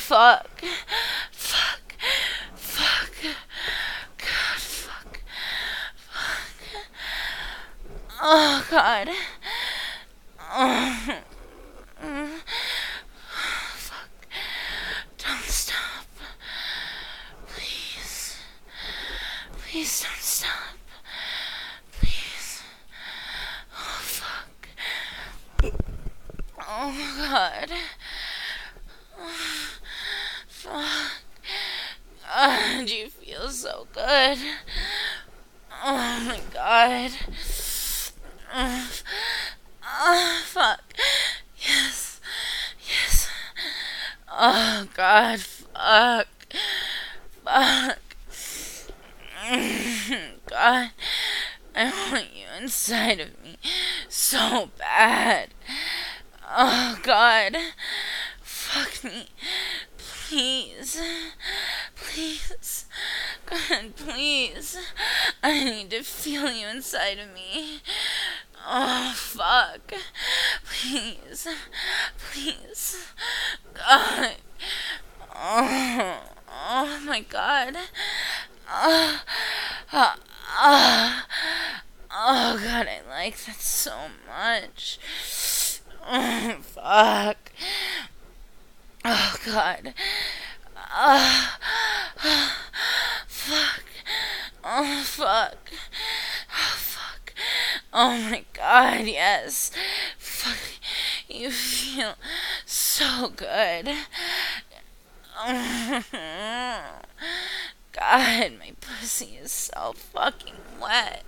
fuck. Fuck. Fuck. God, fuck. Fuck. Oh, God. Oh. Fuck. Don't stop. Please. Please don't stop. Please. Oh, fuck. Oh, God. Fuck. Do you feel so good? Oh, my God. Fuck. Yes. Yes. Oh, God. Fuck. Fuck. God. I want you inside of me so bad. Oh, God. Fuck me. Please. Please. God, please. I need to feel you inside of me. Oh, fuck. Please. Please. God. Oh my God. Oh, oh, oh, oh God, I like that so much. Oh, fuck. Oh, God. Oh, fuck. Oh, fuck. Oh, fuck. Oh, my God, yes. Fuck. You feel so good. God, my pussy is so fucking wet.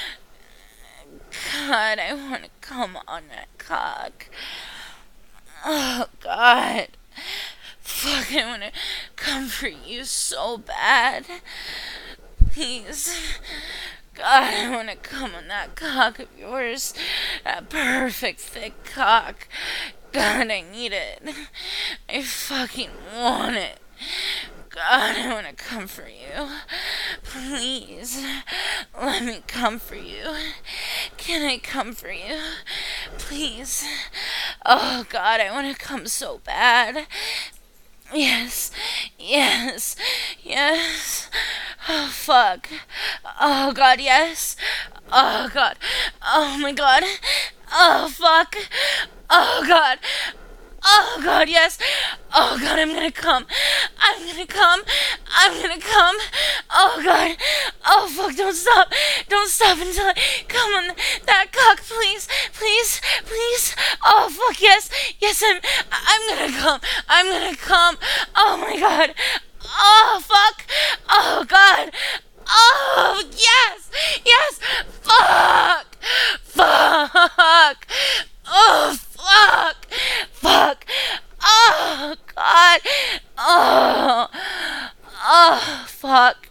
God, I want to come on that cock. Oh, God. Fuck, I want to come for you so bad. Please. God, I want to come on that cock of yours. That perfect thick cock. God, I need it. I fucking want it. God, I want to come for you. Please, let me come for you. Can I come for you? Please. Oh, God, I want to come so bad. Yes, yes, yes. Oh, fuck. Oh, God, yes. Oh, God. Oh, my God. Oh, fuck. Oh, God. Oh, God, yes. Oh, God, I'm gonna come. I'm gonna come. I'm gonna come. Oh, God. Oh, fuck, don't stop. Don't stop until I come on that cock, please. Please, please. Oh, fuck, yes. Yes, I'm gonna come. I'm gonna come. Oh, my God. Oh, fuck. Oh, God. Oh, yes. Yes. Fuck. Fuck. Oh, fuck. Fuck. Oh, God. Oh. Oh, fuck.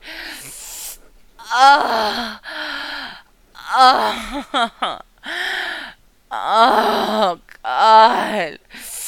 Oh. Oh. Oh, God.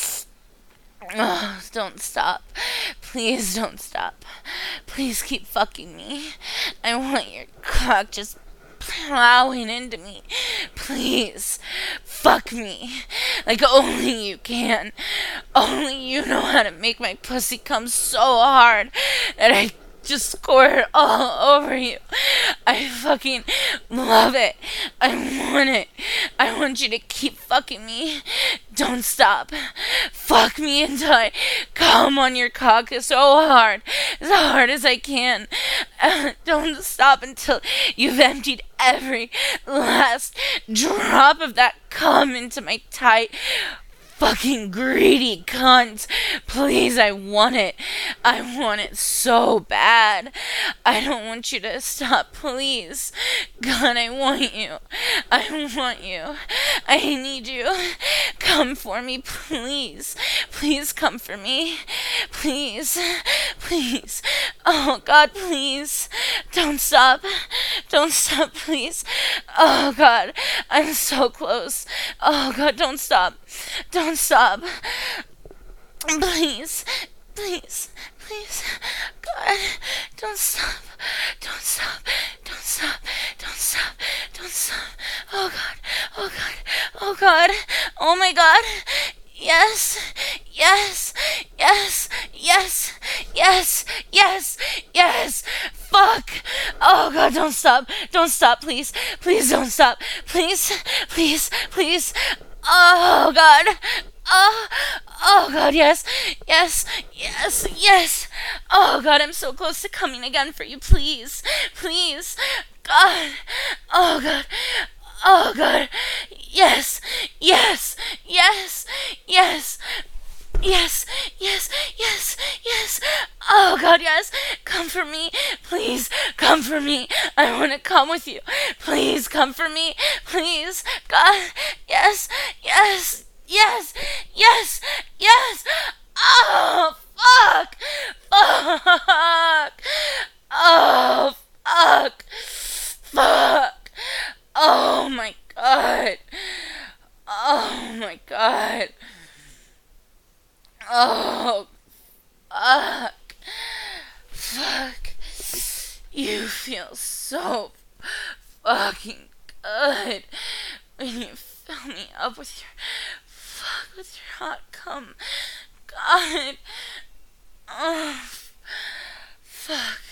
Oh, don't stop. Please don't stop. Please keep fucking me. I want your cock just plowing into me. Please, fuck me like only you can. Only you know how to make my pussy come so hard that I just squirt all over you. I fucking love it. I want it. I want you to keep fucking me. Don't stop. Fuck me until I come on your cock so hard as I can. Don't stop until you've emptied every last drop of that cum into my tight fucking greedy cunt. Please, I want it. I want it so bad. I don't want you to stop, please. God, I want you. I want you. I need you. Come for me, please. Please come for me. Please. Please. Oh, God, please. Don't stop. Don't stop, please. Oh, God, I'm so close. Oh, God, don't stop. Don't stop. Please. Please. Please. God, don't stop. Don't stop. Don't stop. Don't stop. Don't stop. Oh, God. Oh, God. Oh, God. Oh, my God. Yes. Yes. Yes. Yes. Yes, yes, yes. Fuck. Oh God, don't stop. Don't stop, please. Please don't stop. Please, please, please. Oh God. Oh, oh God, yes, yes, yes, yes. Oh God, I'm so close to coming again for you. Please, please. God. Oh God. Oh God. Yes, yes, yes, yes. Yes, yes, yes, yes. Oh God, yes. Come for me. Please, come for me. I want to come with you. Please, come for me. Please. God, yes, yes, yes, yes, yes. Oh, fuck. Fuck. Oh, fuck. Fuck. Oh my God. Oh my God. Oh, fuck. Fuck. You feel so fucking good when you fill me up with your hot cum. God. Oh, fuck.